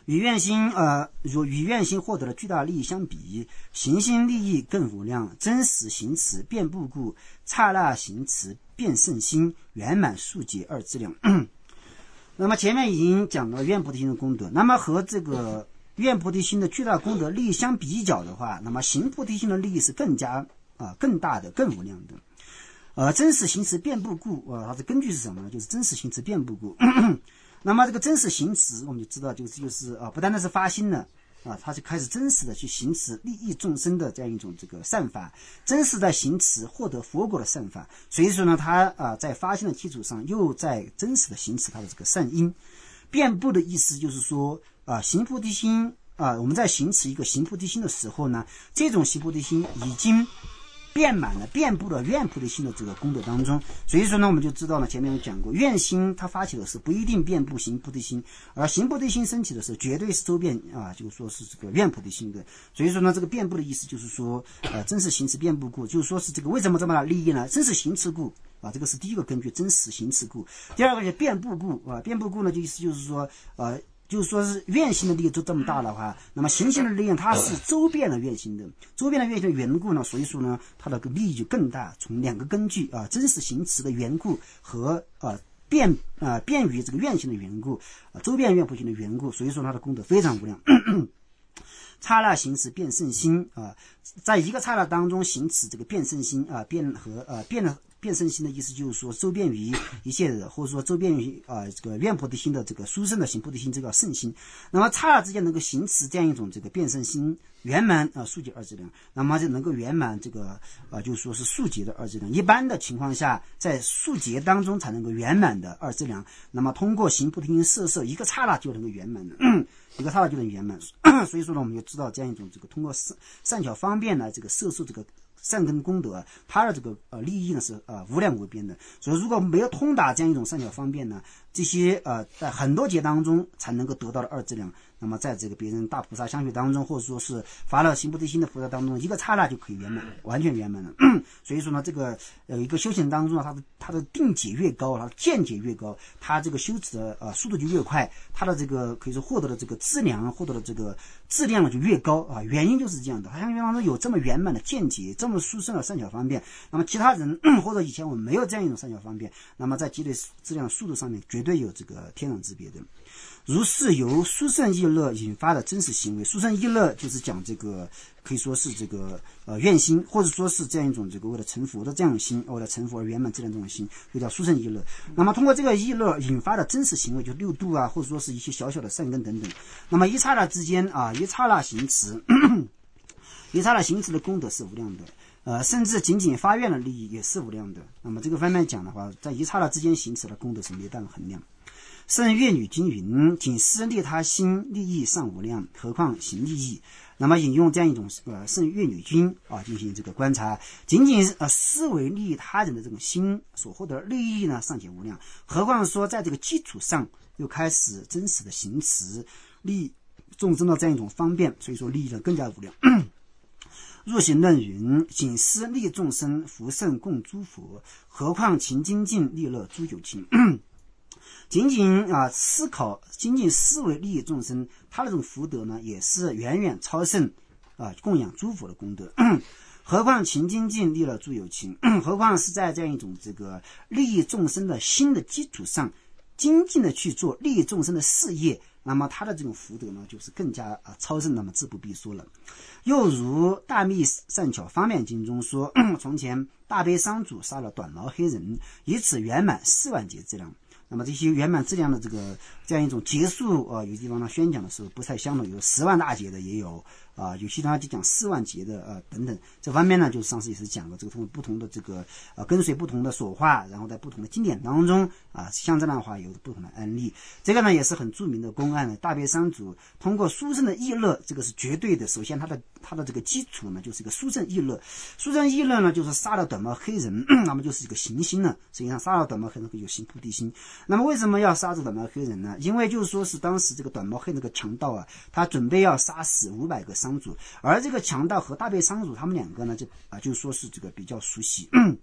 [SPEAKER 1] 与愿心获得了巨大利益相比，行星利益更无量，真实行持遍布故，刹那行持遍胜心，圆满速解二质量。那么前面已经讲了愿菩提心的功德，那么和这个愿菩提心的巨大功德利益相比较的话，那么行菩提心的利益是更大的更无量的。真实行持遍布故，它的根据是什么呢？就是真实行持遍布故。那么这个真实行持，我们就知道就是不单单是发心了他就开始真实的去行持利益众生的这样一种这个善法，真实的行持获得佛果的善法。所以说呢，他在发心的基础上，又在真实的行持他的这个善因。遍布的意思就是说行菩提心我们在行持一个行菩提心的时候呢，这种行菩提心已经遍布了愿菩提心的这个功德当中。所以说呢，我们就知道了，前面有讲过，愿心它发起的是不一定遍布行菩提心，而行菩提心升起的时候绝对是周遍就是说是这个愿菩提心的。所以说呢，这个遍布的意思就是说真实行持遍布故，就是说是这个为什么这么大利益呢？真实行持故这个是第一个根据，真实行持故。第二个是遍布故遍布故呢，就意思就是说就是说是愿心的利益就这么大的话，那么行心的利益它是周遍的愿心的，周遍的愿心的缘故呢，所以说呢，它的利益就更大。从两个根据真实行持的缘故和便于这个愿心的缘故周遍愿菩提心的缘故，所以说它的功德非常无量。刹那行持遍胜心在一个刹那当中行持这个遍胜心遍胜心的意思就是说周遍于一切的，或者说周遍于这个愿菩提心的这个殊胜的行菩提心，这个胜心。那么刹那之间能够行持这样一种这个遍胜心，圆满速解二质量，那么就能够圆满这个就是说是速解的二质量。一般的情况下，在速解当中才能够圆满的二质量，那么通过行菩提心摄一个刹那就能够圆满的一个刹那就能圆满。所以说呢，我们就知道这样一种这个通过善巧方便来这个摄受这个善根功德，它的这个利益呢是无量无边的。所以如果没有通达这样一种善巧方便呢，这些在很多劫当中才能够得到的二质量，那么在这个别人大菩萨相续当中，或者说是发了行菩提心的菩萨当中，一个刹那就可以圆满，完全圆满了。所以说呢，这个一个修行当中它的定解越高，它的见解越高，它这个修持的速度就越快，它的这个可以说获得的这个质量，获得的这个质量就越高原因就是这样的。它相续当中有这么圆满的见解，这么殊胜的善巧方便，那么其他人或者以前我们没有这样一种善巧方便，那么在积累质量速度上面绝对有这个天壤之别的。如是由殊胜意乐引发的真实行为，殊胜意乐就是讲这个可以说是这个愿心，或者说是这样一种这个为了成佛的这样的心，为了成佛而圆满质量这种心，就叫殊胜意乐。那么通过这个意乐引发的真实行为，就六度或者说是一些小小的善根等等。那么一刹那之间一刹那行持一刹那行持的功德是无量的，甚至仅仅发愿的利益也是无量的。那么这个方面讲的话，在一刹那之间行持的功德是没办法衡量。圣乐女经云：仅思利他心，利益尚无量，何况行利益。那么引用这样一种圣乐女经进行这个观察，仅仅思维利益他人的这种心所获得利益呢，尚且无量，何况说在这个基础上又开始真实的行持利益众生的这样一种方便，所以说利益呢更加无量。入行论云：仅思利众生，福胜共诸佛，何况勤精进，利乐诸有情。仅仅思考，仅仅思维利益众生，他的这种福德呢，也是远远超胜供养诸佛的功德。何况勤精进，利乐诸有情。何况是在这样一种这个利益众生的心的基础上，精进的去做利益众生的事业，那么他的这种福德呢，就是更加超胜，那么自不必说了。又如大密善巧方便经中说，从前大悲商主杀了短毛黑人，以此圆满4万劫质量。那么这些圆满质量的这样一种劫数有地方呢宣讲的时候不太相同，有10万大劫的也有有些地方就讲4万劫的等等。这方面呢，就是上次也是讲了这个不同的这个跟随不同的所化，然后在不同的经典当中像这样的话有不同的案例。这个呢也是很著名的公案，大悲商主通过殊胜的意乐，这个是绝对的。首先它的这个基础呢就是一个殊胜意乐，殊胜意乐呢就是杀了短毛黑人，那么就是一个行心呢，实际上杀了短毛黑人有行菩提心。那么为什么要杀这短毛黑人呢？因为就是说是当时这个短毛黑那个强盗他准备要杀死500个商主，而这个强盗和大悲商主他们两个呢就说是这个比较熟悉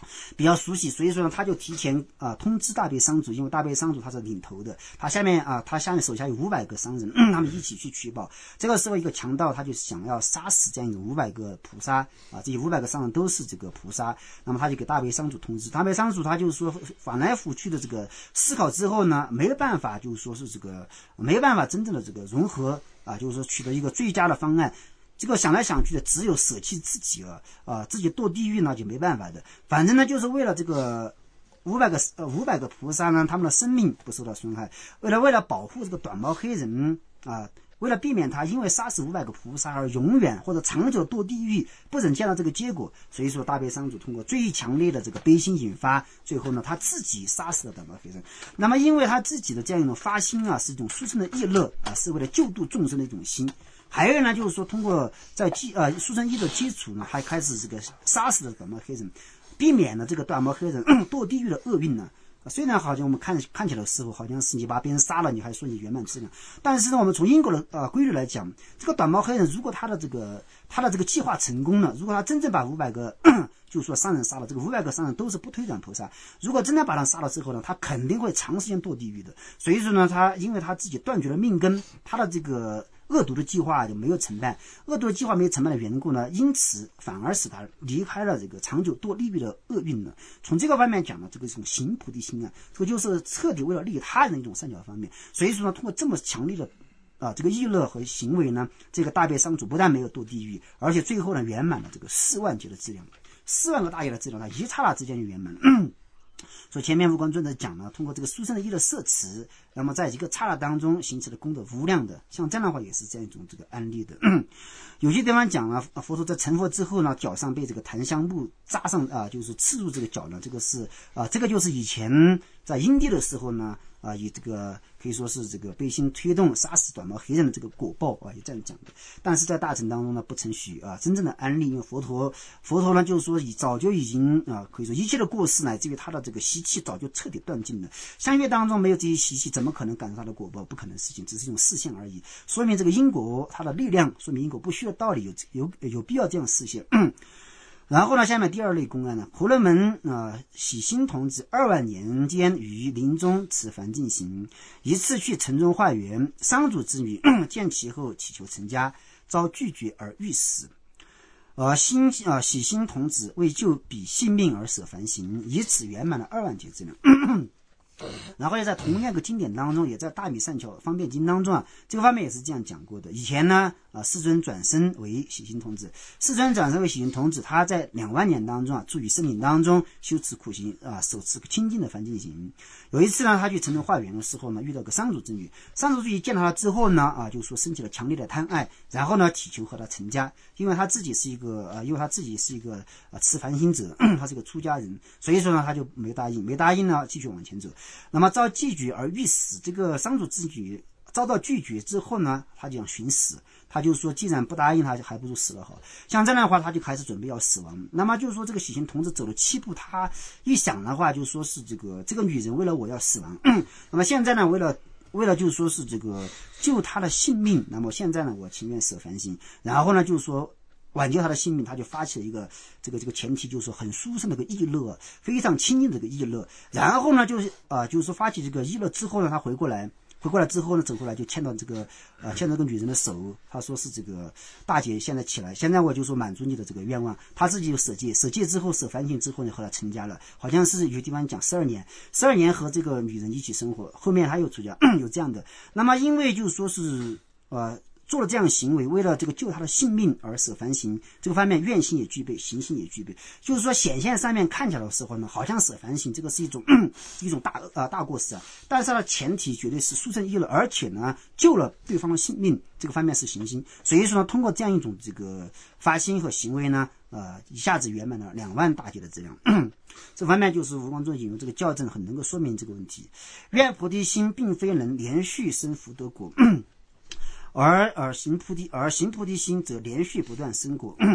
[SPEAKER 1] 比较熟悉，所以说呢，他就提前通知大悲商主，因为大悲商主他是领头的，他下面手下有500个商人，他们一起去取宝。这个时候，一个强盗他就想要杀死这样一个500个菩萨这些500个商人都是这个菩萨，那么他就给大悲商主通知，大悲商主他就是说翻来覆去的这个思考之后呢，没有办法，就是说是这个没有办法真正的这个融合就是说取得一个最佳的方案。这个想来想去的，只有舍弃自己自己堕地狱呢就没办法的。反正呢，就是为了这个500个菩萨呢，他们的生命不受到损害。为了保护这个短毛黑人为了避免他因为杀死500个菩萨而永远或者长久堕地狱，不忍见到这个结果，所以说大悲商主通过最强烈的这个悲心引发，最后呢他自己杀死了短毛黑人。那么因为他自己的这样一种发心是一种殊胜的意乐是为了救度众生的一种心。还有呢，就是说通过在殊胜意的基础呢，还开始这个杀死了短毛黑人，避免了这个短毛黑人堕地狱的厄运呢。虽然好像我们看起来的时候，好像是你把别人杀了，你还说你圆满质量，但是呢，我们从因果的规律来讲，这个短毛黑人如果他的这个计划成功了，如果他真正把500个就是说商人杀了，这个500个商人都是不推转菩萨，如果真的把他杀了之后呢，他肯定会长时间堕地狱的。所以说呢，因为他自己断绝了命根，他的这个恶毒的计划就没有承办，恶毒的计划没有承办的缘故呢，因此反而使他离开了这个长久堕地狱的厄运呢。从这个方面讲呢，这个种行菩提心这个就是彻底为了利他人的一种善巧方面。所以说呢，通过这么强烈的这个意乐和行为呢，这个大悲商主不但没有堕地狱，而且最后呢圆满了这个4万劫的质量，4万个大业的质量，他一刹那之间就圆满了。所以前面无光尊者讲呢，通过这个殊胜的意乐摄持，那么在一个刹那当中形成的功德无量的，像这样的话也是这样一种这个案例的。有些地方讲了，佛陀在成佛之后呢，脚上被这个檀香木扎上就是刺入这个脚呢，这个是这个就是以前在因地的时候呢以这个可以说是这个悲心推动杀死短毛黑人的这个果报也这样讲的。但是在大乘当中呢，不承许真正的安利，因为佛陀呢就是说早就已经可以说一切的过失乃至于他的这个习气早就彻底断尽了。相续当中没有这些习气，怎么可能感受他的果报？不可能事情，只是一种示现而已。说明这个因果它的力量，说明因果不虚的道理，有必要这样示现。然后呢，下面第二类公案呢，婆罗门喜心童子2万年间于林中持梵进行，一次去城中化缘，商主之女见其后祈求成家，遭拒绝而欲死。喜心童子为救彼性命而舍梵行，以此圆满了2万劫质量。然后也在同样一个经典当中，也在大米善巧方便经当中这个方面也是这样讲过的。以前呢世尊转身为喜心童子，他在2万年当中住于森林当中修持苦行手持清净的梵进行。有一次呢，他去城中化缘的时候呢，遇到个商主之女，商主之女见到他之后呢就说升起了强烈的贪爱，然后呢祈求和他成家，因为他自己是一个持梵行者，他是个出家人，所以说呢他就没答应呢继续往前走。那么遭拒绝而欲死，这个商主之女遭到拒绝之后呢，他就想寻死，他就说既然不答应他，还不如死了好。像这样的话，他就开始准备要死亡。那么就是说这个喜心童子走了7步，他一想的话就说是这个女人为了我要死亡，那么现在呢为了就是说是这个救他的性命，那么现在呢我情愿舍梵行，然后呢就是说挽救他的性命，他就发起了一个这个前提，就是说很殊胜的一个意乐，非常亲近的一个意乐。然后呢就是说发起这个意乐之后呢，他回过来之后呢，走过来就牵到这个女人的手，他说是这个大姐现在起来，现在我就说满足你的这个愿望。他自己就舍戒之后舍梵行之后呢，和他成家了，好像是有地方讲12年和这个女人一起生活，后面他又出家有这样的。那么因为就是说是做了这样行为，为了这个救他的性命而舍梵行，这个方面愿心也具备，行心也具备。就是说显现上面看起来的时候呢，好像舍梵行这个是一种大过失但是它的前提绝对是殊胜意乐，而且呢救了对方的性命，这个方面是行心。所以说呢，通过这样一种这个发心和行为呢，一下子圆满了2万大劫的质量。这方面就是无光中引用这个教证，很能够说明这个问题。愿菩提心并非能连续生福德果。而行菩提心则连续不断生果。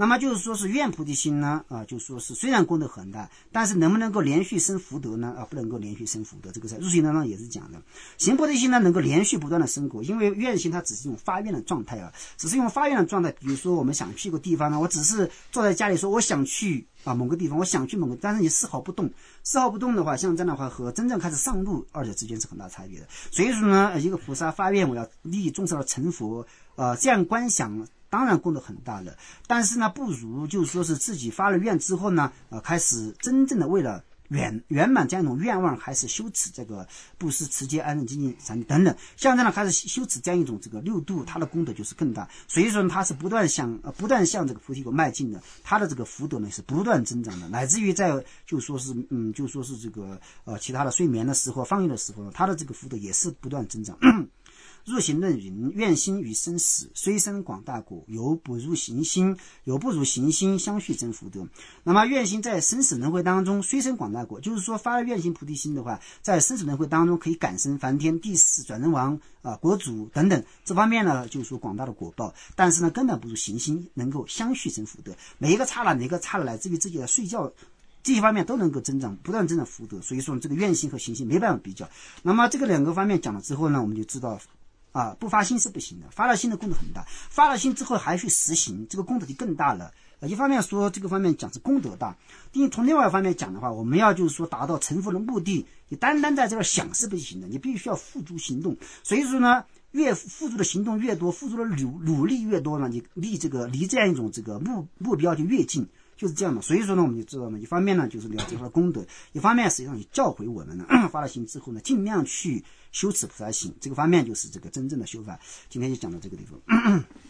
[SPEAKER 1] 那么就是说是愿菩提心呢，就说是虽然功德很大，但是能不能够连续生福德呢？不能够连续生福德，这个在入行当中也是讲的。行菩提心呢，能够连续不断的生果，因为愿心它只是一种发愿的状态啊，只是用发愿的状态。比如说我们想去一个地方呢，我只是坐在家里说我想去某个地方，我想去某个，但是你丝毫不动的话，像这样的话和真正开始上路二者之间是很大差别的。所以说呢，一个菩萨发愿我要利益众生而成佛，这样观想当然功德很大了，但是呢，不如就是说是自己发了愿之后呢，开始真正的为了圆满这样一种愿望，还是修持这个布施、持戒、安忍、精进、禅等等，像这样开始修持这样一种这个六度，它的功德就是更大。所以说它是不断向这个菩提果迈进的，它的这个福德呢是不断增长的，乃至于在就说是这个其他的睡眠的时候、放逸的时候，它的这个福德也是不断增长。入行论云：愿心与生死，虽生广大果，犹不如行心相续增福德。那么愿心在生死轮回当中虽生广大果，就是说发了愿心菩提心的话，在生死轮回当中可以感生梵天、帝释、转轮王、国主等等，这方面呢就是说广大的果报，但是呢根本不如行心能够相续增福德。每一个刹那来自于自己的睡觉，这些方面都能够不断增长福德。所以说这个愿心和行心没办法比较。那么这个两个方面讲了之后呢，我们就知道不发心是不行的，发了心的功德很大，发了心之后还去实行，这个功德就更大了。一方面说这个方面讲是功德大，因为从另外一方面讲的话，我们要就是说达到成佛的目的，你单单在这个想是不行的，你必须要付诸行动。所以说呢，越付诸的行动越多，付诸的努力越多呢，你离这样一种这个目标就越近。就是这样的。所以说呢，我们就知道呢，一方面呢就是了解他的功德，一方面实际上也教诲我们呢，发了心之后呢，尽量去修持菩萨行，这个方面就是这个真正的修法。今天就讲到这个地方。